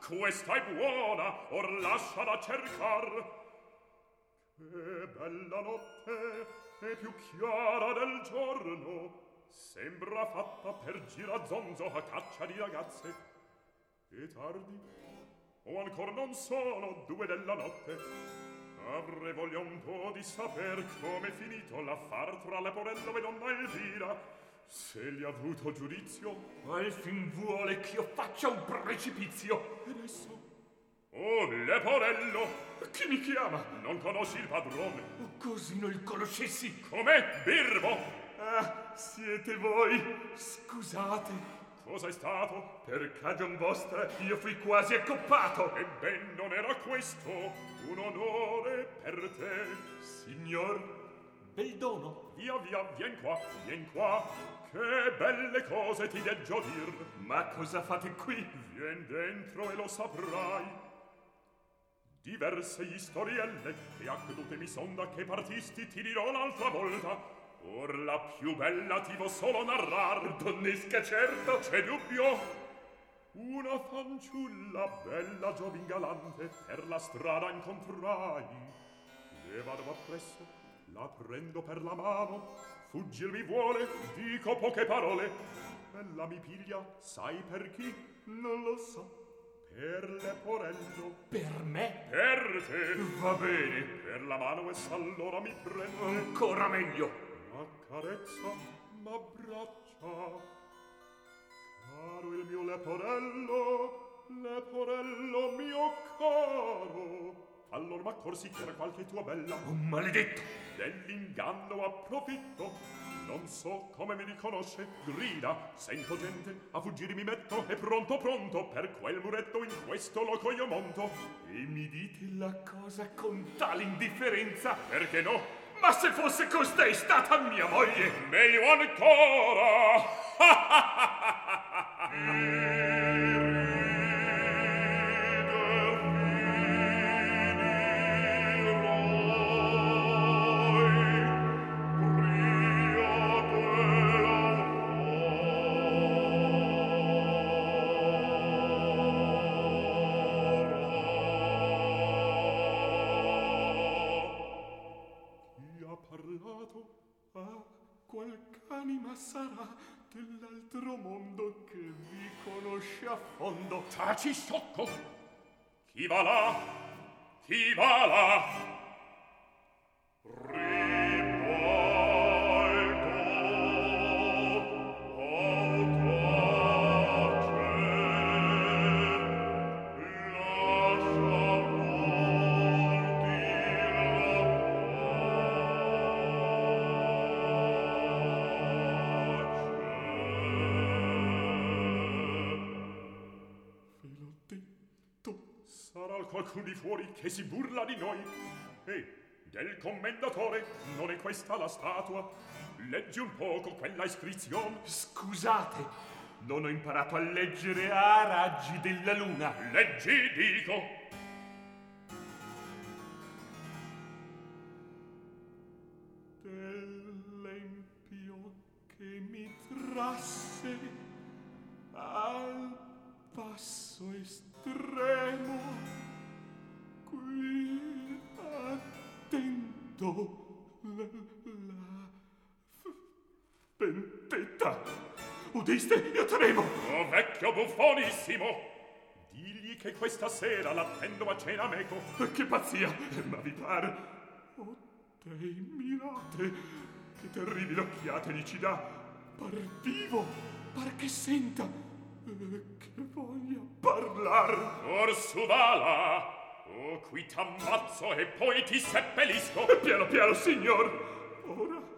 Questa è buona, or lasciala cercar. Che bella notte, è più chiara del giorno, sembra fatta per girazonzo a caccia di ragazze. E tardi, o ancor non sono 2 della notte. Avrei voglia un po' di saper come è finito l'affar tra Leporello e donna Elvira. Se gli ha avuto giudizio, al fin vuole ch'io faccia un precipizio. ed esso? Oh, Leporello! Chi mi chiama? Non conosci il padrone? Oh, così non il conoscessi. Com'è, birbo? Ah, siete voi. Scusate. Cosa è stato? Per cagion vostra io fui quasi accoppato. Ebben, non era questo un onore per te? Signor, bel dono. Via, via, vien qua, vien qua. Che belle cose ti deggio dir. Ma cosa fate qui? Vien dentro e lo saprai. Diverse istorielle che accadute mi son da che partisti ti dirò un'altra volta. Or la più bella ti vo solo narrar. Donnesca, certo. C'è dubbio? Una fanciulla bella, giovin galante, per la strada incontrai. E vado appresso, la prendo per la mano, fuggir mi vuole, dico poche parole. Ella mi piglia, sai per chi? Non lo so. Per Leporello. Per me? Per te. Va bene. Per la mano essa allora mi prende. Ancora meglio. M'accarezza, m'abbraccia. Caro il mio Leporello, Leporello mio caro. Allor m'accorsi che era qualche tua bella. Un maledetto. Dell'inganno approfitto. Non so come mi riconosce. Grida, sento gente, a fuggire mi metto. E pronto, pronto, per quel muretto in questo loco io monto. E mi dite la cosa con tale indifferenza? Perché no? Ma se fosse costei stata mia moglie! Meglio ancora! Qualch'anima sarà dell'altro mondo che vi conosce a fondo. Taci, sciocco! Chi va là? Chi va là? Qualcun di fuori che si burla di noi. E del commendatore non è questa la statua. Leggi un poco quella iscrizione. Scusate, non ho imparato a leggere a raggi della luna. Leggi, dico. Dell'empio che mi trasse al passo estremo. Qui attendo la vendetta. Udiste? Io tremo. Oh, vecchio buffonissimo! Digli che questa sera l'attendo a cena meco. Che pazzia! Ma vi pare? Oh, dei mirate! Che terribili occhiate gli ci dà! Par vivo! Par che senta! Che voglia parlar! Or su va là! Oh, qui t'ammazzo e poi ti seppellisco! Piano piano, signor! Ora